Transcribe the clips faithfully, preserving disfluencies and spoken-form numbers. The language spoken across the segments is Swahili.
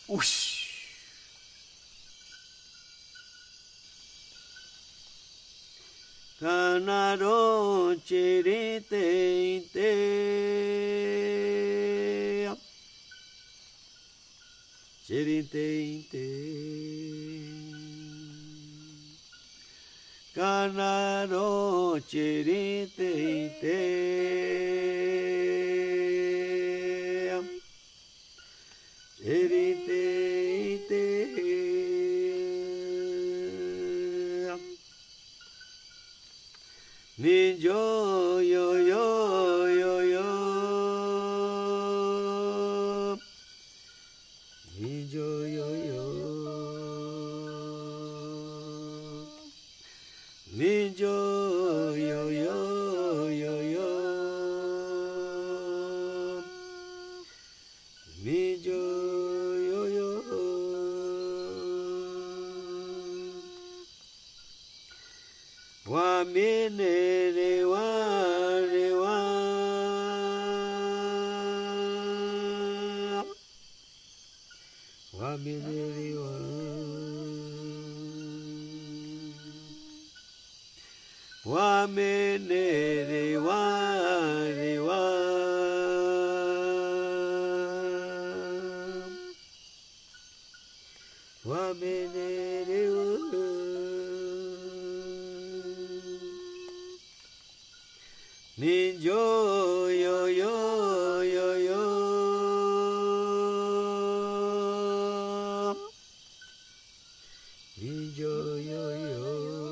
Ush. Kanaro chirite te chirite te Kanaro chirite te chirite te Nijo yo yo yo yo Nijo yo yo Nijo yo yo yo yo Nijo yo yo Wa mine re wa re wa Wa mine re wa Wa mine re wa re wa Wa mine re wa Nijo yo yo yo yo Nijo yo yo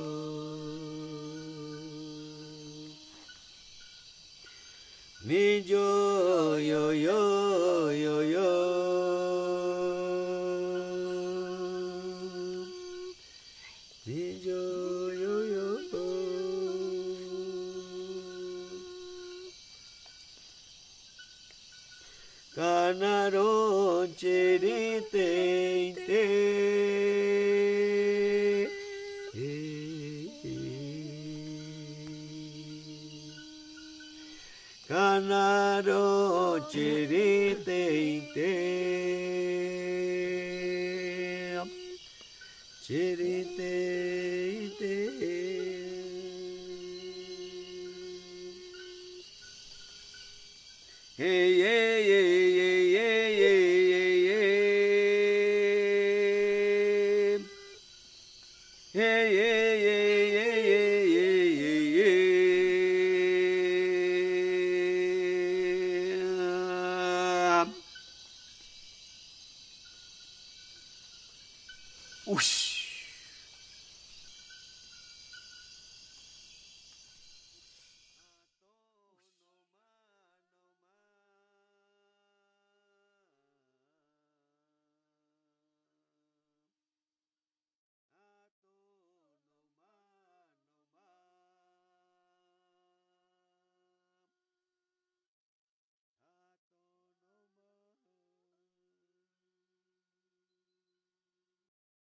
Nijo yo yo yo yo Nijo yo yo Kanaro chirite te Kanaro chirite te chirite te Hey yeah yeah yeah yeah yeah yeah Hey yeah yeah yeah yeah yeah yeah Ush.